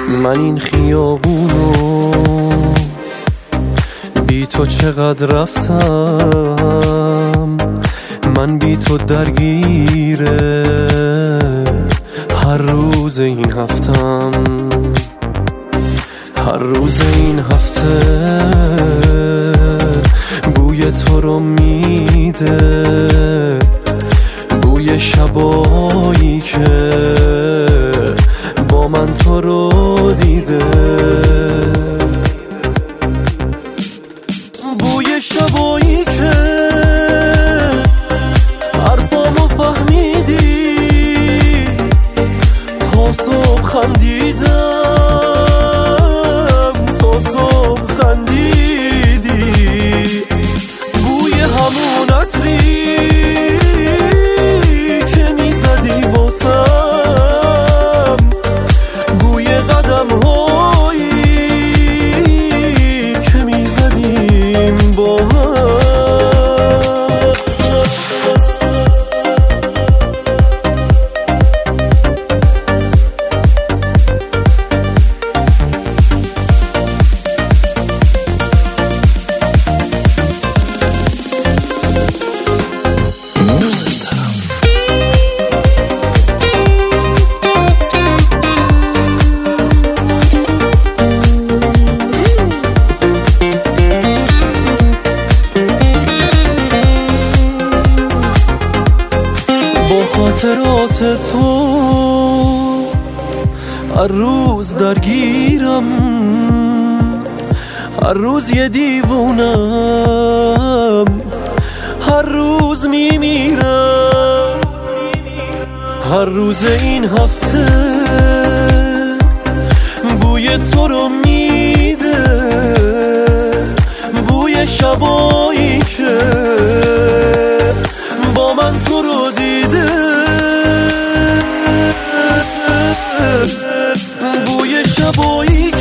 من این خیابونو بی تو چقدر رفتم، من بی تو درگیره هر روز این هفتم، هر روز این هفته بوی تو رو میده، بوی شبایی که با من تو رو دیده، بوی شبایی که حرفامو فهمیدی، تا صبح خندیدم، تا صبح خندیدی، بوی همون عطری که میزدی واسم، بوی قدم هایی که میزدیم با هم. با خاطرات تو هر روز درگیرم، هر روز یه دیوونم، هر روز میمیرم، هر روز این هفته بوی تو رو میده، بوی شبایی که با من تو رو دیده، بوی شبایی